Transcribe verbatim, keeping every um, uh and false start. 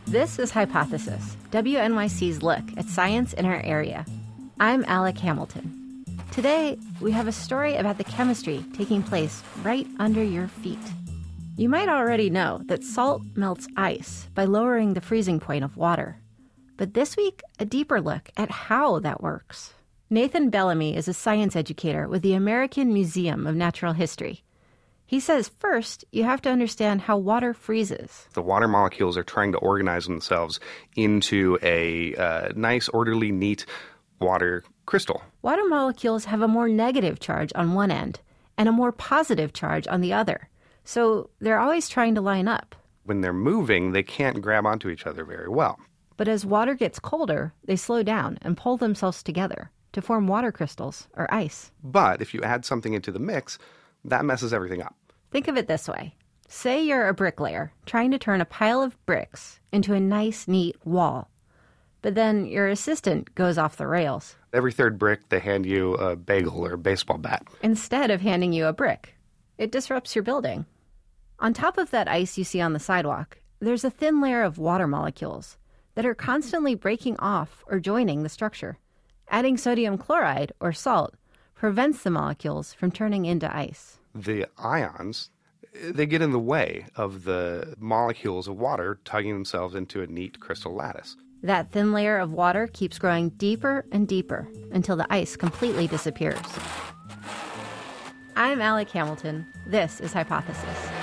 This is Hypothesis, W N Y C's look at science in our area. I'm Alec Hamilton. Today, we have a story about the chemistry taking place right under your feet. You might already know that salt melts ice by lowering the freezing point of water. But this week, a deeper look at how that works. Nathan Bellamy is a science educator with the American Museum of Natural History. He says first, you have to understand how water freezes. The water molecules are trying to organize themselves into a uh, nice, orderly, neat water crystal. Water molecules have a more negative charge on one end and a more positive charge on the other. So they're always trying to line up. When they're moving, they can't grab onto each other very well. But as water gets colder, they slow down and pull themselves together to form water crystals or ice. But if you add something into the mix, that messes everything up. Think of it this way. Say you're a bricklayer trying to turn a pile of bricks into a nice, neat wall. But then your assistant goes off the rails. Every third brick, they hand you a bagel or a baseball bat. Instead of handing you a brick. It disrupts your building. On top of that ice you see on the sidewalk, there's a thin layer of water molecules that are constantly breaking off or joining the structure. Adding sodium chloride, or salt, prevents the molecules from turning into ice. The ions, they get in the way of the molecules of water tugging themselves into a neat crystal lattice. That thin layer of water keeps growing deeper and deeper until the ice completely disappears. I'm Alec Hamilton. This is Hypothesis.